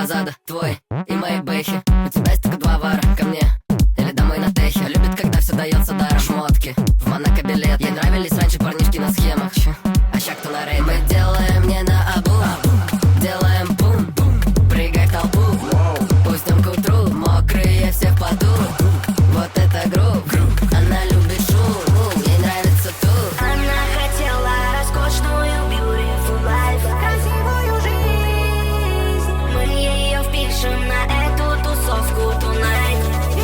Зада твой и мои бэхи. У тебя есть только 2 вара ко мне или домой на техе. Любит, когда все дается даром. Шмотки в Монако билет. Ей нравились раньше парнишки на схемах, а ща кто на рейд. Мы делаем не на обу, делаем бум, прыгай в толпу. Пустим к утру, мокрые все в поту. Вот это грув, она любит шум, ей нравится тур. Она хотела роскошную beautiful life, красивую жизнь. Мы ее впишем на эту тусовку tonight.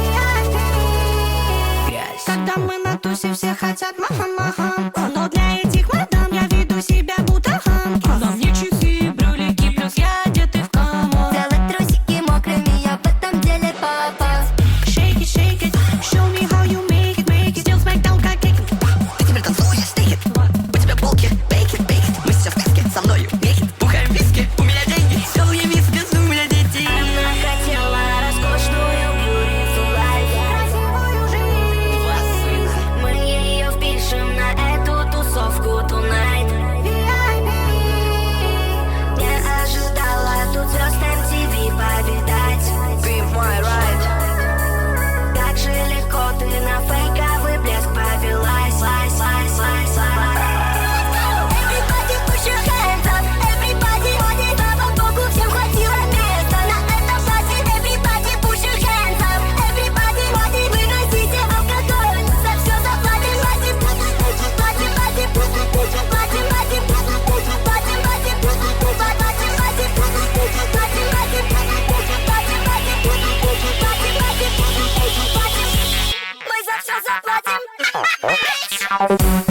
Когда мы на тусе, все хотят маха-маха, но для этих мадам я веду себя будто хам. На мне часы, брюлики, плюс я одетый в камон. Делать трусики мокрыми, я в этом деле папа. Shake it, show me how you make it. Still smackdown, как кейк. Ты теперь танцуешь, стейк. У тебя булки, бейк it. Мы сейчас в каске, со мною мехит. Бухаем виски, у меня деньги. Целые виски, у меня дети. Она хотела роскошную beautiful life, красивую жизнь. Мы ее впишем на эту тусовку tonight. Не ожидала тут звезд MTV повидать. Be my ride. Как же легко ты на фейковый блеск повелась. Everybody push your hands up, everybody, слава богу, всем хватило места на этом платье. Everybody push your hands up, everybody, выносите алкоголь, за все заплатим, мы за все заплатим.